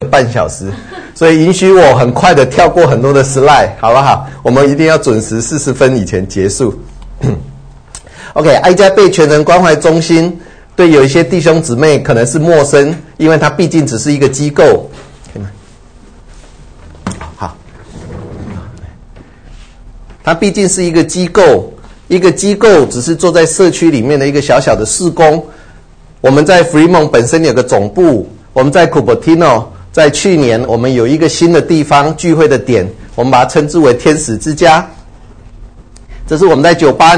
半小时，所以允许我很快的跳过很多的 slide， 好不好？我们一定要准时40分以前结束。OK， 爱家贝全人关怀中心对有一些弟兄姊妹可能是陌生，因为它毕竟只是一个机构。好，它毕竟是一个机构，一个机构只是坐在社区里面的一个小小的事工。我们在 Fremont 本身有个总部，我们在 Cupertino， 在去年我们有一个新的地方聚会的点，我们把它称之为天使之家。这是我们在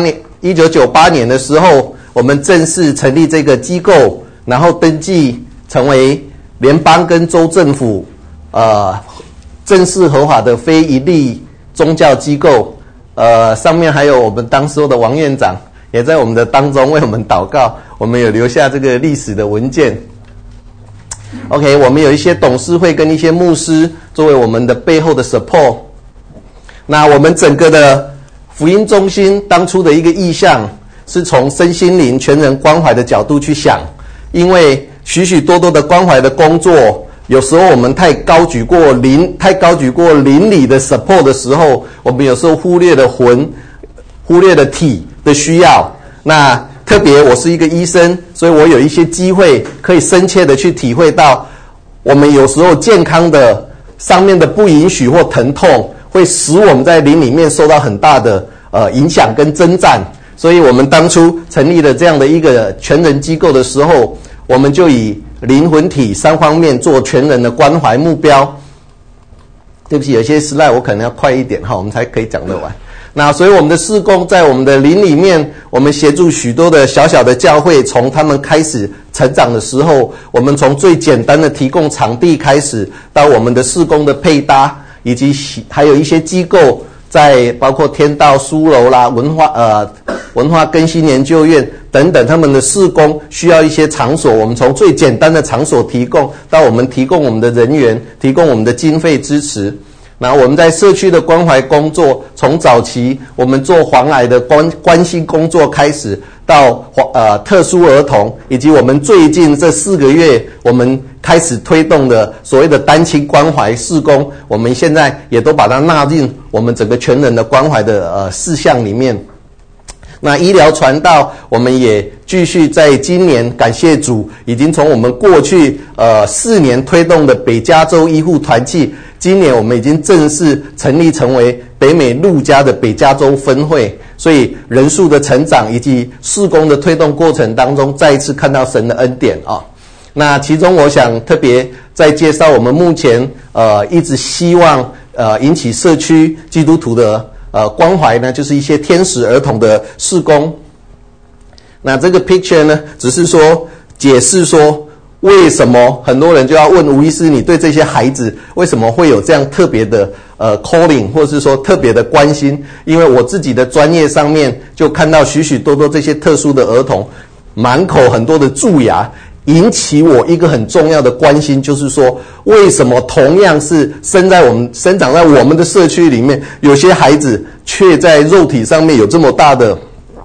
1998年的时候，我们正式成立这个机构，然后登记成为联邦跟州政府正式合法的非营利宗教机构。上面还有我们当时的王院长也在我们的当中为我们祷告，我们有留下这个历史的文件。OK， 我们有一些董事会跟一些牧师作为我们的背后的 support。那我们整个的福音中心当初的一个意向是从身心灵全人关怀的角度去想，因为许许多多的关怀的工作，有时候我们太高举过邻里的 support 的时候，我们有时候忽略了魂，忽略了体的需要。那特别我是一个医生，所以我有一些机会可以深切的去体会到，我们有时候健康的上面的不允许或疼痛，会使我们在灵里面受到很大的影响跟征战。所以我们当初成立了这样的一个全人机构的时候，我们就以灵魂体3方面做全人的关怀目标。对不起，有些 slide 我可能要快一点，我们才可以讲得完。那所以我们的事工在我们的灵里面，我们协助许多的小小的教会，从他们开始成长的时候，我们从最简单的提供场地开始，到我们的事工的配搭，以及还有一些机构在包括天道书楼啦、文化更新研究院等等，他们的事工需要一些场所，我们从最简单的场所提供，到我们提供我们的人员，提供我们的经费支持。那我们在社区的关怀工作，从早期我们做黄癌的关心工作开始，到特殊儿童，以及我们最近这4个月我们开始推动的所谓的单亲关怀事工，我们现在也都把它纳进我们整个全人的关怀的事项里面。那医疗传道，我们也继续在今年，感谢主，已经从我们过去4年推动的北加州医护团契，今年我们已经正式成立成为北美陆家的北加州分会，所以人数的成长以及事工的推动过程当中，再一次看到神的恩典啊。那其中我想特别再介绍我们目前一直希望引起社区基督徒的关怀呢，就是一些天使儿童的事工。那这个 picture 呢，只是说解释说为什么很多人就要问吴医师，你对这些孩子为什么会有这样特别的calling， 或是说特别的关心？因为我自己的专业上面就看到许许多多这些特殊的儿童，满口很多的蛀牙，引起我一个很重要的关心，就是说为什么同样是生长在我们的社区里面，有些孩子却在肉体上面有这么大的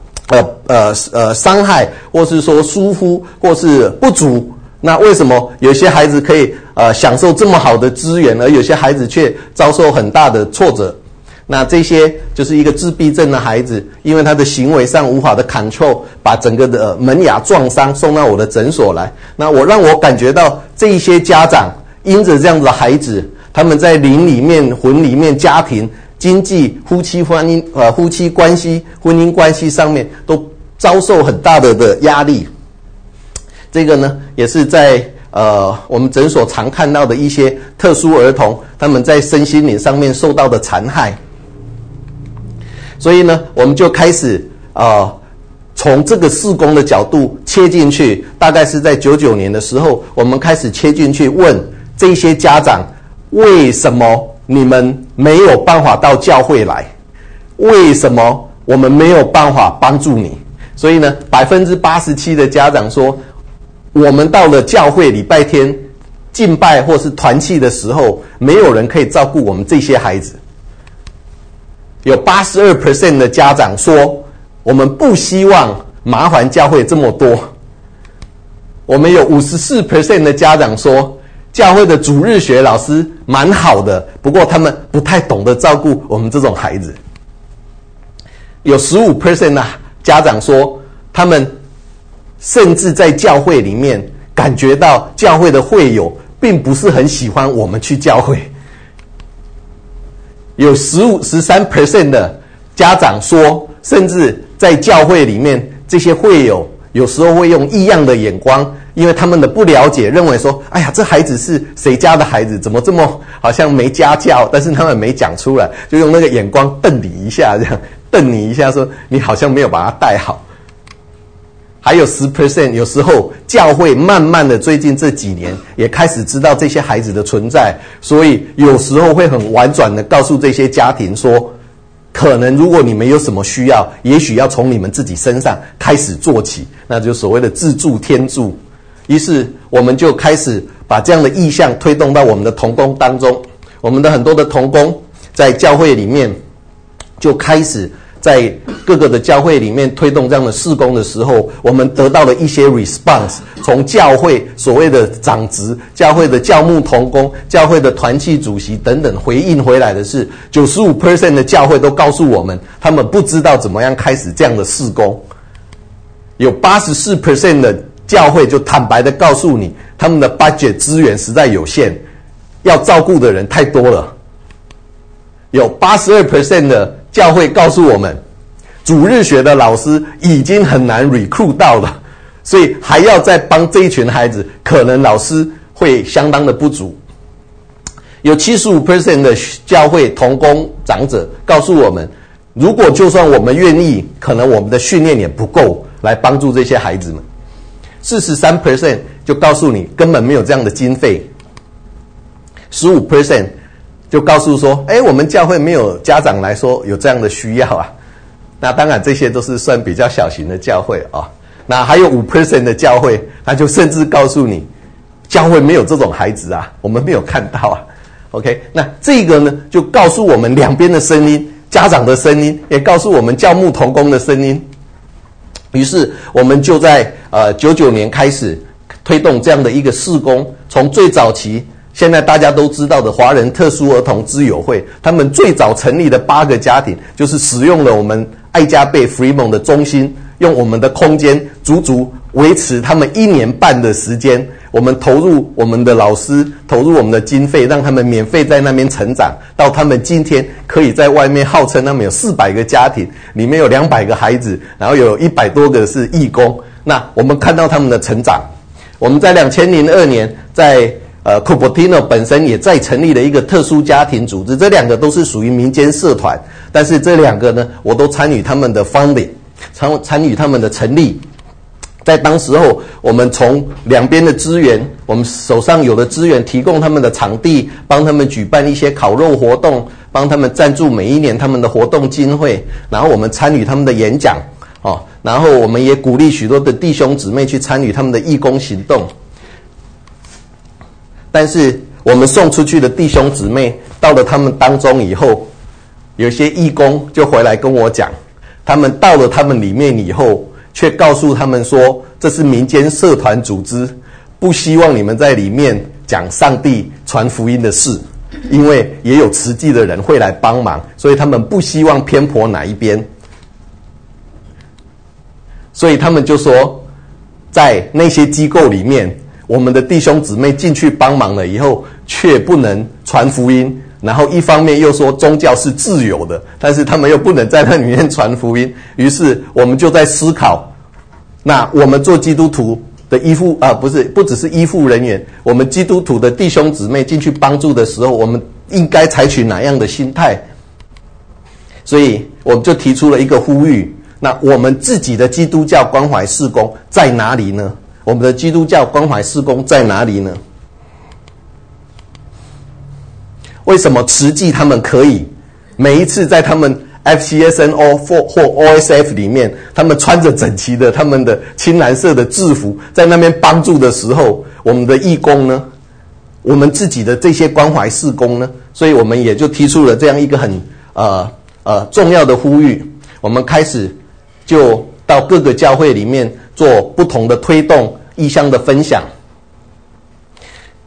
伤害，或是说疏忽，或是不足？那为什么有些孩子可以享受这么好的资源，而有些孩子却遭受很大的挫折？那这些就是一个自闭症的孩子，因为他的行为上无法的 control， 把整个的门牙撞伤送到我的诊所来。那让我感觉到这一些家长因着这样子的孩子，他们在灵里面、魂里面、家庭、经济、夫妻关系、婚姻关系上面都遭受很大的压力。这个呢，也是在我们诊所常看到的一些特殊儿童，他们在身心灵上面受到的残害。所以呢，我们就开始从这个事工的角度切进去，大概是在99年的时候，我们开始切进去问这些家长，为什么你们没有办法到教会来？为什么我们没有办法帮助你？所以呢，87%的家长说，我们到了教会礼拜天敬拜或是团契的时候，没有人可以照顾我们这些孩子。有 82% 的家长说，我们不希望麻烦教会这么多。我们有 54% 的家长说， 教会的主日学老师蛮好的，不过他们不太懂得照顾我们这种孩子。有 15% 的家长说，他们甚至在教会里面感觉到教会的会友并不是很喜欢我们去教会。有13% 的家长说，甚至在教会里面，这些会友有时候会用异样的眼光，因为他们的不了解，认为说，哎呀，这孩子是谁家的孩子，怎么这么好像没家教，但是他们没讲出来，就用那个眼光瞪你一下，这样瞪你一下，说你好像没有把他带好。还有 10%， 有时候教会慢慢的最近这几年也开始知道这些孩子的存在，所以有时候会很婉转的告诉这些家庭说，可能如果你们有什么需要，也许要从你们自己身上开始做起，那就所谓的自助天助。于是我们就开始把这样的意向推动到我们的同工当中，我们的很多的同工在教会里面就开始在各个的教会里面推动这样的事工的时候，我们得到了一些 response， 从教会所谓的长职、教会的教牧同工、教会的团契主席等等回应回来的是 95% 的教会都告诉我们，他们不知道怎么样开始这样的事工。有 84% 的教会就坦白的告诉你，他们的 budget 资源实在有限，要照顾的人太多了。有 82% 的教会告诉我们，主日学的老师已经很难 recruit 到了，所以还要再帮这一群孩子，可能老师会相当的不足。有 75% 的教会同工长者告诉我们，如果就算我们愿意，可能我们的训练也不够来帮助这些孩子们。43% 就告诉你根本没有这样的经费。15% 就告诉说，我们教会没有家长来说有这样的需要啊。那当然这些都是算比较小型的教会啊。那还有 5% 的教会，他就甚至告诉你，教会没有这种孩子啊，我们没有看到啊。OK， 那这个呢，就告诉我们两边的声音，家长的声音，也告诉我们教牧同工的声音。于是我们就在99年开始推动这样的一个事工，从最早期现在大家都知道的华人特殊儿童之友会，他们最早成立的8个家庭，就是使用了我们爱加贝 Fremont 的中心，用我们的空间足足维持他们1年半的时间。我们投入我们的老师，投入我们的经费，让他们免费在那边成长，到他们今天可以在外面号称他们有400个家庭，里面有200个孩子，然后有100多个是义工。那我们看到他们的成长。我们在2002年在Cupertino 本身也再成立了一个特殊家庭组织，这2个都是属于民间社团，但是这2个呢，我都参与他们的 funding， 参与他们的成立。在当时候，我们从两边的资源，我们手上有的资源，提供他们的场地，帮他们举办一些烤肉活动，帮他们赞助每一年他们的活动经费，然后我们参与他们的演讲，然后我们也鼓励许多的弟兄姊妹去参与他们的义工行动。但是我们送出去的弟兄姊妹到了他们当中以后，有些义工就回来跟我讲，他们到了他们里面以后，却告诉他们说，这是民间社团组织，不希望你们在里面讲上帝传福音的事，因为也有慈济的人会来帮忙，所以他们不希望偏颇哪一边。所以他们就说，在那些机构里面，我们的弟兄姊妹进去帮忙了以后，却不能传福音，然后一方面又说宗教是自由的，但是他们又不能在那里面传福音。于是我们就在思考，那我们做基督徒的依附不只是依附人员，我们基督徒的弟兄姊妹进去帮助的时候，我们应该采取哪样的心态？所以我们就提出了一个呼吁，那我们自己的基督教关怀事工在哪里呢？我们的基督教关怀事工在哪里呢？为什么慈济他们可以每一次在他们 FCSNO 或 OSF 里面，他们穿着整齐的他们的青蓝色的制服，在那边帮助的时候，我们的义工呢？我们自己的这些关怀事工呢？所以我们也就提出了这样一个很重要的呼吁。我们开始就到各个教会里面做不同的推动意向的分享。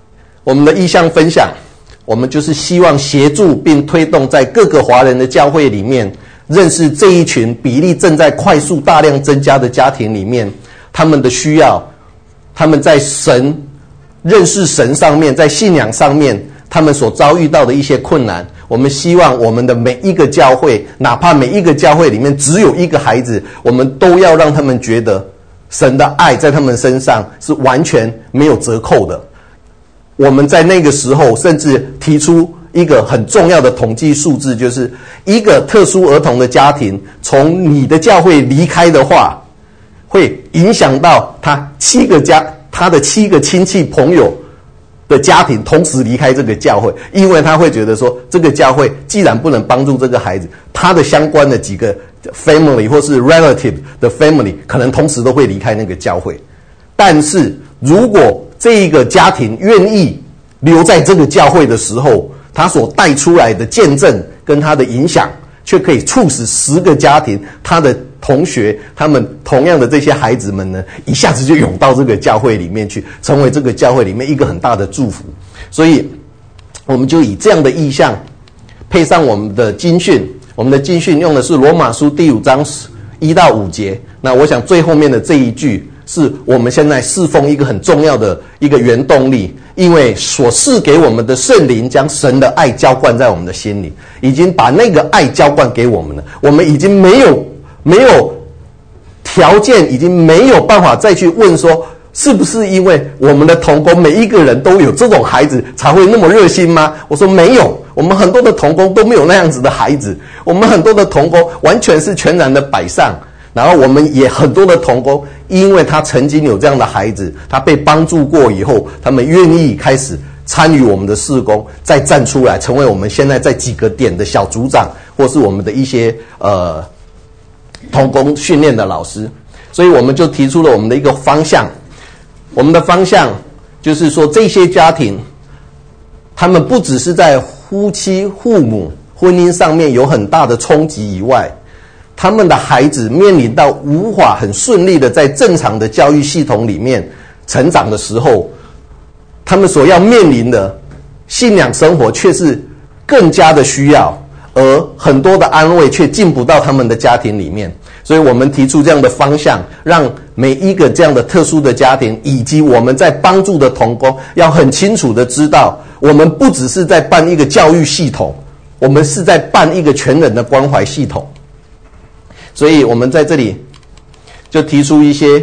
我们的意向分享，我们就是希望协助并推动在各个华人的教会里面，认识这一群比例正在快速大量增加的家庭里面，他们的需要，他们在认识神上面，在信仰上面，他们所遭遇到的一些困难。我们希望我们的每一个教会，哪怕每一个教会里面只有一个孩子，我们都要让他们觉得神的爱在他们身上是完全没有折扣的。我们在那个时候甚至提出一个很重要的统计数字，就是一个特殊儿童的家庭从你的教会离开的话，会影响到他的7个亲戚朋友的家庭同时离开这个教会，因为他会觉得说，这个教会既然不能帮助这个孩子，他的相关的几个 family 或是 relative 的 family 可能同时都会离开那个教会。但是如果这一个家庭愿意留在这个教会的时候，他所带出来的见证跟他的影响，却可以促使10个家庭，他的同学，他们同样的这些孩子们呢，一下子就涌到这个教会里面去，成为这个教会里面一个很大的祝福。所以我们就以这样的意向配上我们的经训，我们的经训用的是罗马书第5章1到5节。那我想最后面的这一句是我们现在侍奉一个很重要的一个原动力，因为所赐给我们的圣灵将神的爱浇灌在我们的心里，已经把那个爱浇灌给我们了，我们已经没有条件，已经没有办法再去问说，是不是因为我们的同工每一个人都有这种孩子才会那么热心吗？我说没有，我们很多的同工都没有那样子的孩子，我们很多的同工完全是全然的摆上。然后我们也很多的同工，因为他曾经有这样的孩子，他被帮助过以后，他们愿意开始参与我们的事工，再站出来成为我们现在在几个点的小组长，或是我们的一些同工训练的老师。所以我们就提出了我们的一个方向，我们的方向就是说，这些家庭他们不只是在夫妻父母婚姻上面有很大的冲击以外，他们的孩子面临到无法很顺利的在正常的教育系统里面成长的时候，他们所要面临的信仰生活却是更加的需要，而很多的安慰却进不到他们的家庭里面。所以我们提出这样的方向，让每一个这样的特殊的家庭以及我们在帮助的同工要很清楚的知道，我们不只是在办一个教育系统，我们是在办一个全人的关怀系统。所以我们在这里就提出一些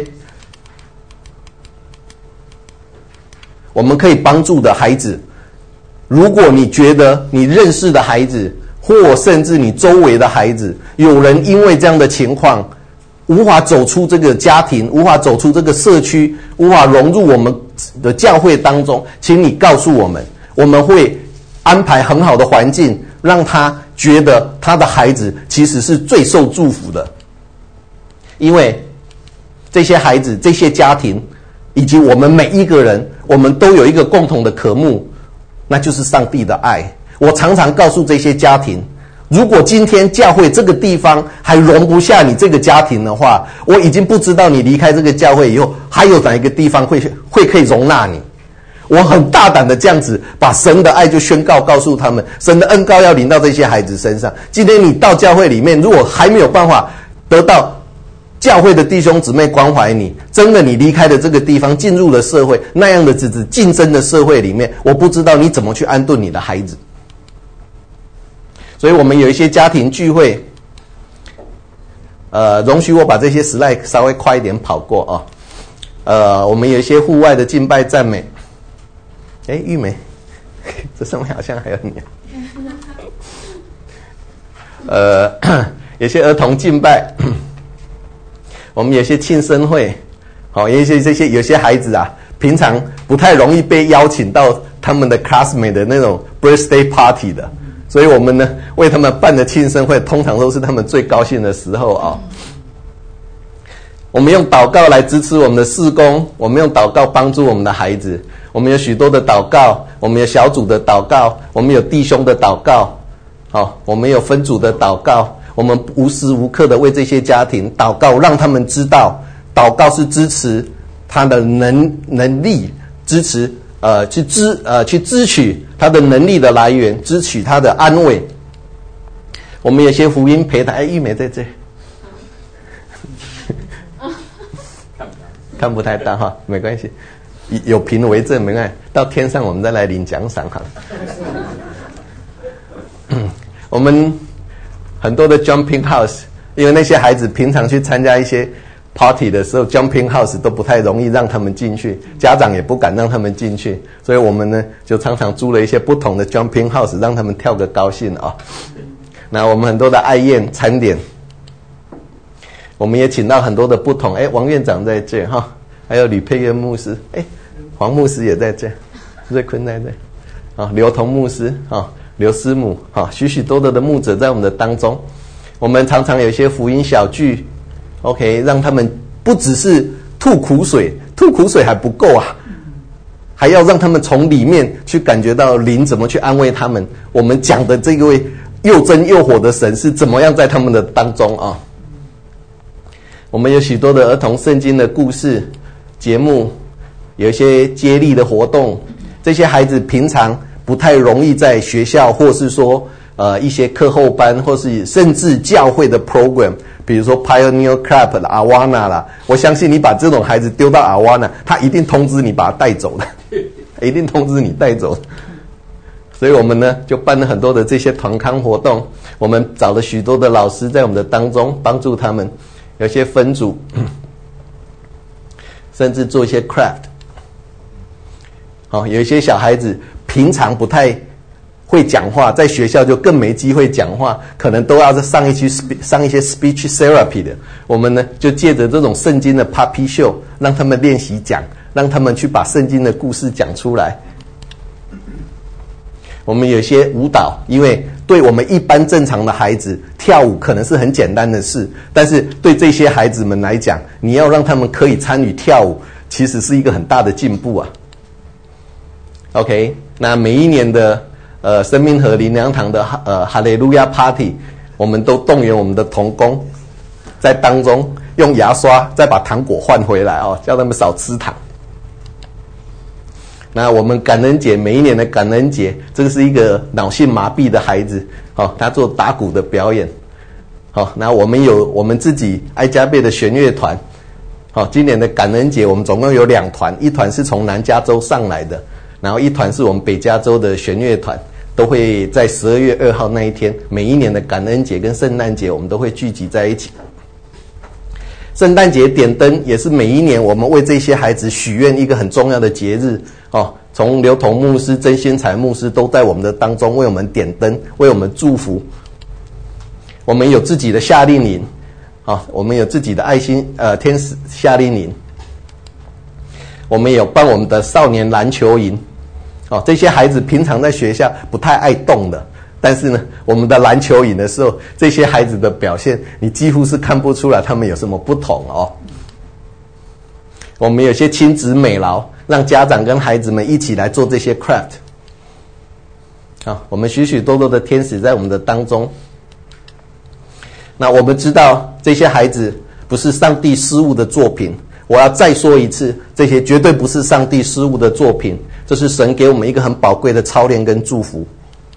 我们可以帮助的孩子。如果你觉得你认识的孩子，或甚至你周围的孩子，有人因为这样的情况无法走出这个家庭，无法走出这个社区，无法融入我们的教会当中，请你告诉我们，我们会安排很好的环境，让他觉得他的孩子其实是最受祝福的。因为这些孩子，这些家庭，以及我们每一个人，我们都有一个共同的科目，那就是上帝的爱。我常常告诉这些家庭，如果今天教会这个地方还容不下你这个家庭的话，我已经不知道你离开这个教会以后，还有哪一个地方会可以容纳你。我很大胆的这样子把神的爱就宣告诉他们，神的恩膏要临到这些孩子身上。今天你到教会里面，如果还没有办法得到教会的弟兄姊妹关怀你，真的你离开了这个地方，进入了社会那样的竞争的社会里面，我不知道你怎么去安顿你的孩子。所以我们有一些家庭聚会，容许我把这些slide稍微快一点跑过啊。我们有一些户外的敬拜赞美。玉梅，这上面好像还有你。有些儿童敬拜，我们有些庆生会，有些孩子啊，平常不太容易被邀请到他们的 classmate 的那种 birthday party 的，所以我们呢为他们办的庆生会，通常都是他们最高兴的时候啊。我们用祷告来支持我们的事工，我们用祷告帮助我们的孩子。我们有许多的祷告，我们有小组的祷告，我们有弟兄的祷告，我们有分组的祷告，我们无时无刻的为这些家庭祷告，让他们知道祷告是支持他的能力，支持去支取他的能力的来源，支取他的安慰。我们有些福音陪他，玉梅在这，看不太到哈，没关系，有凭为证，没关系。到天上我们再来领奖赏好了。我们很多的 jumping house， 因为那些孩子平常去参加一些 party 的时候 jumping house 都不太容易让他们进去，家长也不敢让他们进去，所以我们呢就常常租了一些不同的 jumping house 让他们跳个高兴啊。那我们很多的爱宴餐点，我们也请到很多的不同，王院长在这哈，还有吕佩渊牧师，黄牧师也在这，瑞坤在这，啊，刘同牧师啊，刘师母啊，许许多多的牧者在我们的当中。我们常常有一些福音小聚 ，OK， 让他们不只是吐苦水还不够啊，还要让他们从里面去感觉到灵怎么去安慰他们。我们讲的这位又真又火的神是怎么样在他们的当中啊？我们有许多的儿童圣经的故事节目，有一些接力的活动，这些孩子平常不太容易在学校，或是说一些课后班，或是甚至教会的 program， 比如说 Pioneer Club 的 Awana 啦，我相信你把这种孩子丢到 Awana， 他一定通知你把他带走的，一定通知你带走的。所以我们呢就办了很多的这些团康活动，我们找了许多的老师在我们的当中帮助他们，有些分组，甚至做一些 craft。有一些小孩子平常不太会讲话，在学校就更没机会讲话，可能都要上一些 speech therapy 的。我们呢就借着这种圣经的 puppy show， 让他们练习讲，让他们去把圣经的故事讲出来。我们有些舞蹈，因为对我们一般正常的孩子跳舞可能是很简单的事，但是对这些孩子们来讲，你要让他们可以参与跳舞，其实是一个很大的进步啊。OK， 那每一年的生命河灵粮堂的哈利路亚 Party， 我们都动员我们的同工在当中用牙刷再把糖果换回来哦，叫他们少吃糖。那我们感恩节，每一年的感恩节，这个是一个脑性麻痹的孩子，他做打鼓的表演。那我们有我们自己爱加倍的弦乐团。今年的感恩节我们总共有2团，一团是从南加州上来的，然后一团是我们北加州的弦乐团，都会在12月2号那一天，每一年的感恩节跟圣诞节我们都会聚集在一起。圣诞节点灯也是每一年我们为这些孩子许愿一个很重要的节日从刘同牧师、曾先财牧师都在我们的当中为我们点灯，为我们祝福。我们有自己的夏令营我们有自己的爱心天使夏令营，我们有办我们的少年篮球营这些孩子平常在学校不太爱动的，但是呢我们的篮球营的时候，这些孩子的表现你几乎是看不出来他们有什么不同我们有些亲子美劳，让家长跟孩子们一起来做这些 craft。我们许许多多的天使在我们的当中。那我们知道这些孩子不是上帝施物的作品，我要再说一次，这些绝对不是上帝施物的作品，这是神给我们一个很宝贵的操练跟祝福。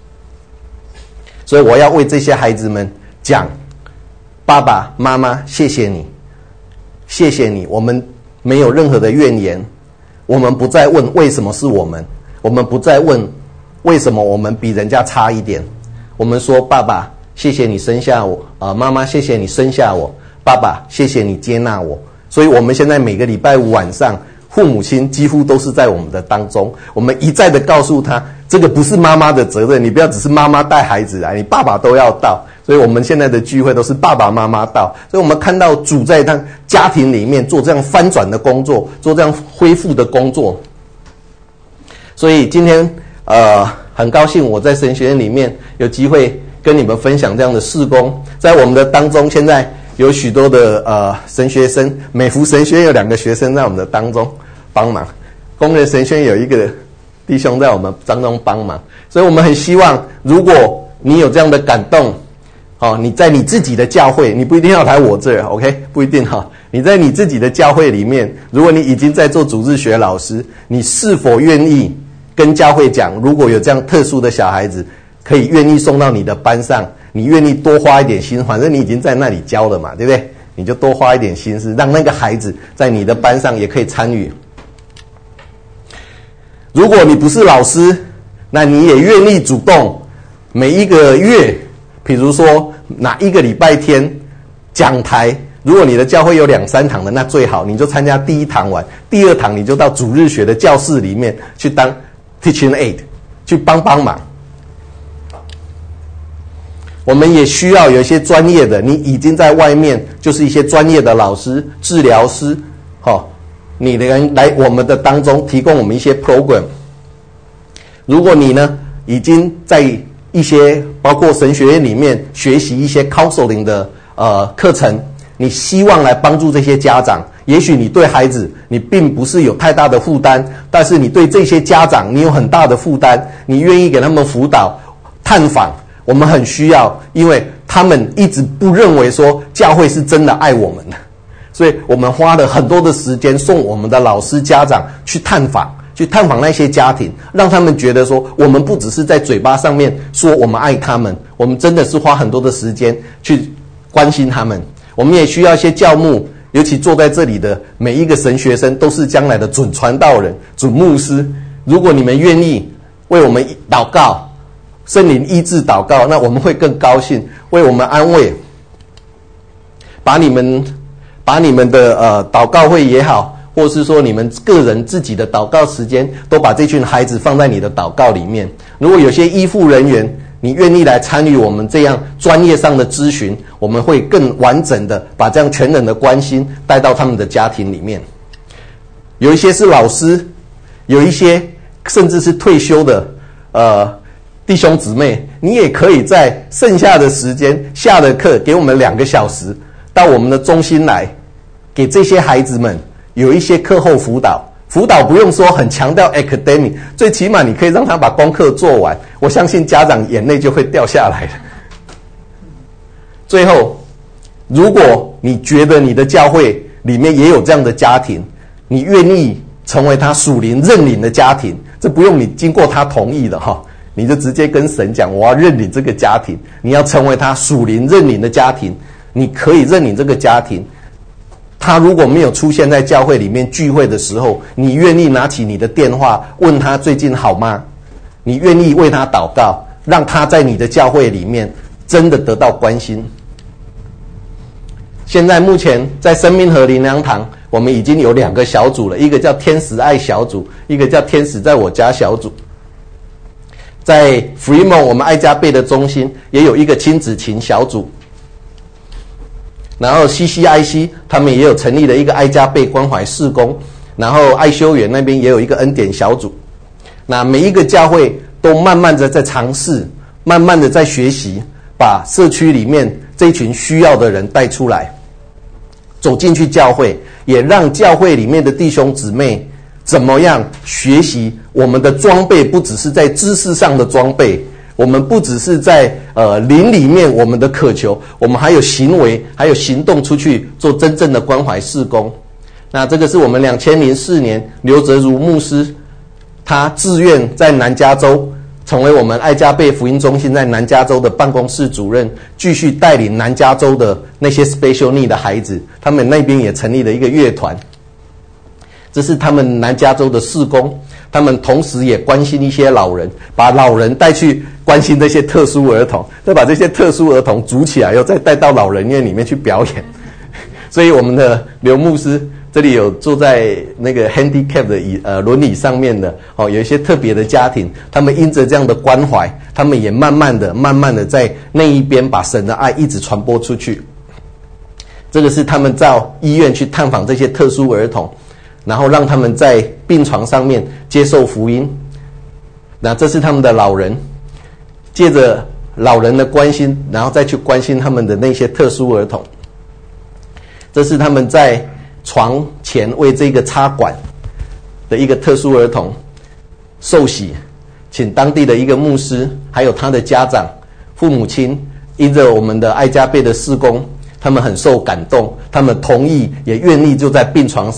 所以我要为这些孩子们讲，爸爸妈妈谢谢你，谢谢你，我们没有任何的怨言，我们不再问为什么是我们，我们不再问为什么我们比人家差一点，我们说爸爸谢谢你生下我妈妈谢谢你生下我，爸爸谢谢你接纳我。所以我们现在每个礼拜五晚上，父母亲几乎都是在我们的当中，我们一再的告诉他，这个不是妈妈的责任，你不要只是妈妈带孩子来，你爸爸都要到。所以我们现在的聚会都是爸爸妈妈到，所以我们看到主在他家庭里面做这样翻转的工作，做这样恢复的工作。所以今天很高兴我在神学院里面有机会跟你们分享这样的事工。在我们的当中，现在有许多的神学生，美孚神学院有2个学生在我们的当中帮忙，工人神学院有1个弟兄在我们当中帮忙。所以我们很希望，如果你有这样的感动，你在你自己的教会，你不一定要来我这儿 ，OK， 不一定你在你自己的教会里面，如果你已经在做主日学老师，你是否愿意跟教会讲，如果有这样特殊的小孩子，可以愿意送到你的班上，你愿意多花一点心，反正你已经在那里教了嘛，对不对？你就多花一点心思，让那个孩子在你的班上也可以参与。如果你不是老师，那你也愿意主动每一个月，比如说哪一个礼拜天讲台，如果你的教会有2-3堂的，那最好，你就参加第1堂完，第2堂你就到主日学的教室里面去当 teaching aid， 去帮忙。我们也需要有一些专业的，你已经在外面就是一些专业的老师、治疗师，你的人来我们的当中提供我们一些 program。如果你呢已经在一些包括神学院里面学习一些 counseling 的课程，你希望来帮助这些家长，也许你对孩子你并不是有太大的负担，但是你对这些家长你有很大的负担，你愿意给他们辅导、探访，我们很需要，因为他们一直不认为说教会是真的爱我们的，所以我们花了很多的时间送我们的老师、家长去探访那些家庭，让他们觉得说我们不只是在嘴巴上面说我们爱他们，我们真的是花很多的时间去关心他们。我们也需要一些教牧，尤其坐在这里的每一个神学生都是将来的准传道人、准牧师。如果你们愿意为我们祷告，圣灵医治祷告，那我们会更高兴，为我们安慰，把你们的祷告会也好，或是说你们个人自己的祷告时间，都把这群孩子放在你的祷告里面。如果有些医护人员你愿意来参与我们这样专业上的咨询，我们会更完整的把这样全人的关心带到他们的家庭里面。有一些是老师，有一些甚至是退休的弟兄姊妹，你也可以在剩下的时间下了课给我们2个小时到我们的中心来，给这些孩子们有一些课后辅导。辅导不用说很强调 academic， 最起码你可以让他把功课做完，我相信家长眼泪就会掉下来了。最后，如果你觉得你的教会里面也有这样的家庭，你愿意成为他属灵认领的家庭，这不用你经过他同意的你就直接跟神讲，我要认领这个家庭，你要成为他属灵认领的家庭，你可以认领这个家庭。他如果没有出现在教会里面聚会的时候，你愿意拿起你的电话问他最近好吗？你愿意为他祷告，让他在你的教会里面真的得到关心。现在目前在生命河灵粮堂，我们已经有2个小组了，一个叫天使爱小组，一个叫天使在我家小组。在 Fremont 我们爱家贝的中心也有一个亲子琴小组，然后 CCIC 他们也有成立了一个爱家贝关怀事工，然后爱修园那边也有一个恩典小组。那每一个教会都慢慢的在尝试，慢慢的在学习，把社区里面这一群需要的人带出来，走进去教会，也让教会里面的弟兄姊妹怎么样学习我们的装备，不只是在知识上的装备，我们不只是在灵里面我们的渴求，我们还有行为，还有行动出去做真正的关怀事工。那这个是我们2004年刘泽如牧师，他自愿在南加州成为我们爱家贝福音中心在南加州的办公室主任，继续带领南加州的那些 special need 的孩子，他们那边也成立了一个乐团。这是他们南加州的事工，他们同时也关心一些老人，把老人带去关心这些特殊儿童，再把这些特殊儿童组起来，又再带到老人院里面去表演。所以我们的刘牧师这里有坐在那个 handicap 的轮椅上面的有一些特别的家庭，他们因着这样的关怀，他们也慢慢的在那一边把神的爱一直传播出去。这个是他们到医院去探访这些特殊儿童，然后让他们在病床上面接受福音。那这是他们的老人，借着老人的关心，然后再去关心他们的那些特殊儿童。这是他们在床前为这个插管的一个特殊儿童受洗，请当地的一个牧师还有他的家长父母亲，因着我们的爱家贝的事工，他们很受感动，他们同意也愿意就在病床上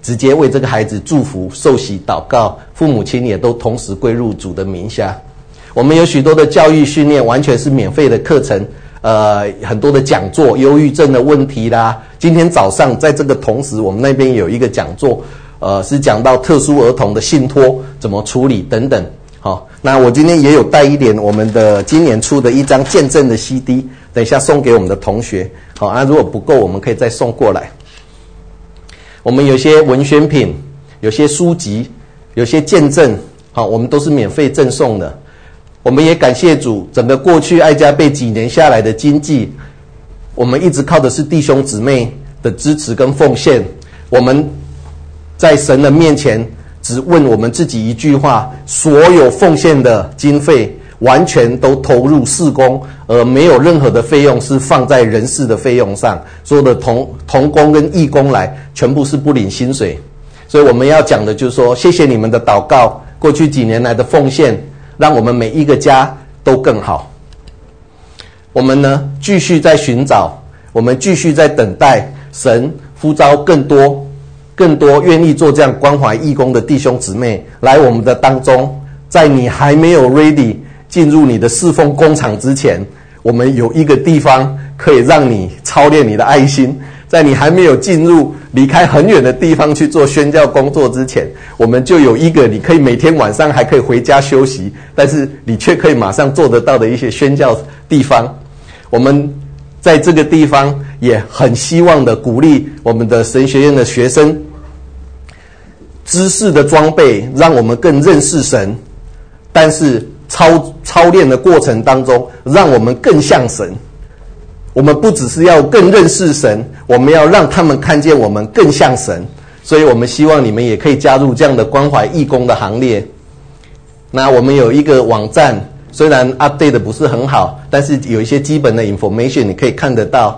直接为这个孩子祝福、受洗、祷告，父母亲也都同时归入主的名下。我们有许多的教育训练，完全是免费的课程，很多的讲座，忧郁症的问题啦。今天早上在这个同时，我们那边有一个讲座，是讲到特殊儿童的信托怎么处理等等。好，那我今天也有带一点我们的今年出的一张见证的 CD， 等一下送给我们的同学。好，那如果不够，我们可以再送过来。我们有些文宣品，有些书籍，有些见证，好，我们都是免费赠送的。我们也感谢主，整个过去爱家被几年下来的经济，我们一直靠的是弟兄姊妹的支持跟奉献。我们在神的面前只问我们自己一句话：所有奉献的经费完全都投入事工，而没有任何的费用是放在人事的费用上。所有的同工跟义工来，全部是不领薪水。所以我们要讲的就是说，谢谢你们的祷告，过去几年来的奉献，让我们每一个家都更好。我们呢，继续在寻找，我们继续在等待神呼召更多愿意做这样关怀义工的弟兄姊妹来我们的当中。在你还没有 ready 进入你的侍奉工厂之前，我们有一个地方可以让你操练你的爱心。在你还没有进入离开很远的地方去做宣教工作之前，我们就有一个你可以每天晚上还可以回家休息，但是你却可以马上做得到的一些宣教地方。我们在这个地方也很希望的鼓励我们的神学院的学生，知识的装备让我们更认识神，但是操练的过程当中让我们更像神。我们不只是要更认识神，我们要让他们看见我们更像神。所以我们希望你们也可以加入这样的关怀义工的行列。那我们有一个网站，虽然 update 的不是很好，但是有一些基本的 information 你可以看得到。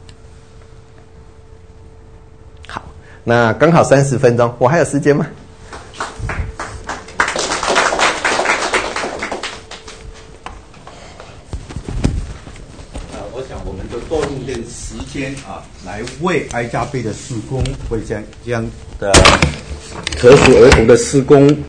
好，那刚好30分钟，我还有时间吗？ 我想我们就多用点时间来为爱家杯的事工，为这样的特殊儿童的事工